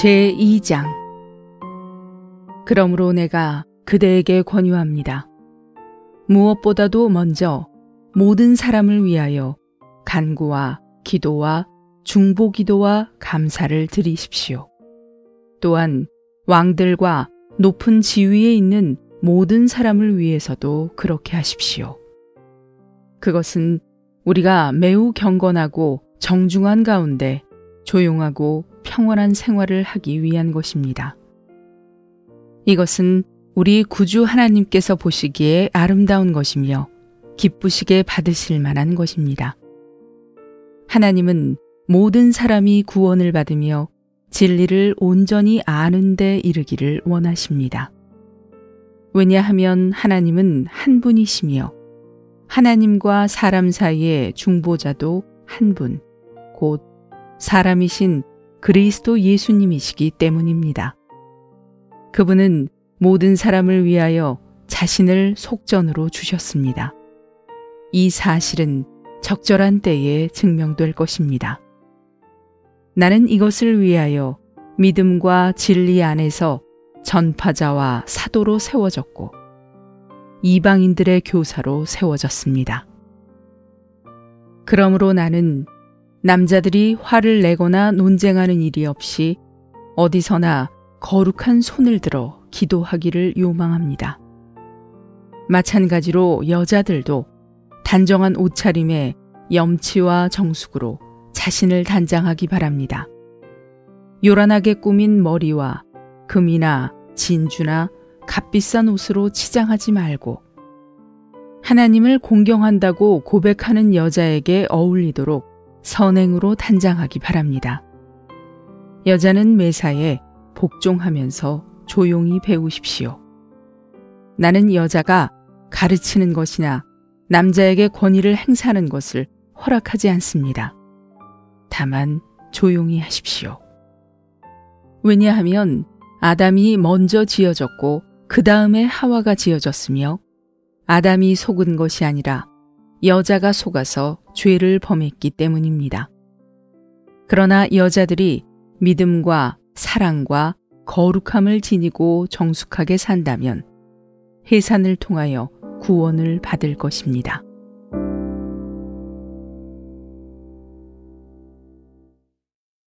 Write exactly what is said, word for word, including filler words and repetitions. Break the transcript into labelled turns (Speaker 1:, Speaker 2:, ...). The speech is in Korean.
Speaker 1: 제이 장. 그러므로 내가 그대에게 권유합니다. 무엇보다도 먼저 모든 사람을 위하여 간구와 기도와 중보기도와 감사를 드리십시오. 또한 왕들과 높은 지위에 있는 모든 사람을 위해서도 그렇게 하십시오. 그것은 우리가 매우 경건하고 정중한 가운데 조용하고 평온한 생활을 하기 위한 것입니다. 이것은 우리 구주 하나님께서 보시기에 아름다운 것이며 기쁘시게 받으실 만한 것입니다. 하나님은 모든 사람이 구원을 받으며 진리를 온전히 아는 데 이르기를 원하십니다. 왜냐하면 하나님은 한 분이시며 하나님과 사람 사이의 중보자도 한 분, 곧 사람이신 그리스도 예수님이시기 때문입니다. 그분은 모든 사람을 위하여 자신을 속전으로 주셨습니다. 이 사실은 적절한 때에 증명될 것입니다. 나는 이것을 위하여 믿음과 진리 안에서 전파자와 사도로 세워졌고 이방인들의 교사로 세워졌습니다. 그러므로 나는 남자들이 화를 내거나 논쟁하는 일이 없이 어디서나 거룩한 손을 들어 기도하기를 요망합니다. 마찬가지로 여자들도 단정한 옷차림에 염치와 정숙으로 자신을 단장하기 바랍니다. 요란하게 꾸민 머리와 금이나 진주나 값비싼 옷으로 치장하지 말고 하나님을 공경한다고 고백하는 여자에게 어울리도록 선행으로 단장하기 바랍니다. 여자는 매사에 복종하면서 조용히 배우십시오. 나는 여자가 가르치는 것이나 남자에게 권위를 행사하는 것을 허락하지 않습니다. 다만 조용히 하십시오. 왜냐하면 아담이 먼저 지어졌고 그 다음에 하와가 지어졌으며 아담이 속은 것이 아니라 여자가 속아서 죄를 범했기 때문입니다. 그러나 여자들이 믿음과 사랑과 거룩함을 지니고 정숙하게 산다면 해산을 통하여 구원을 받을 것입니다.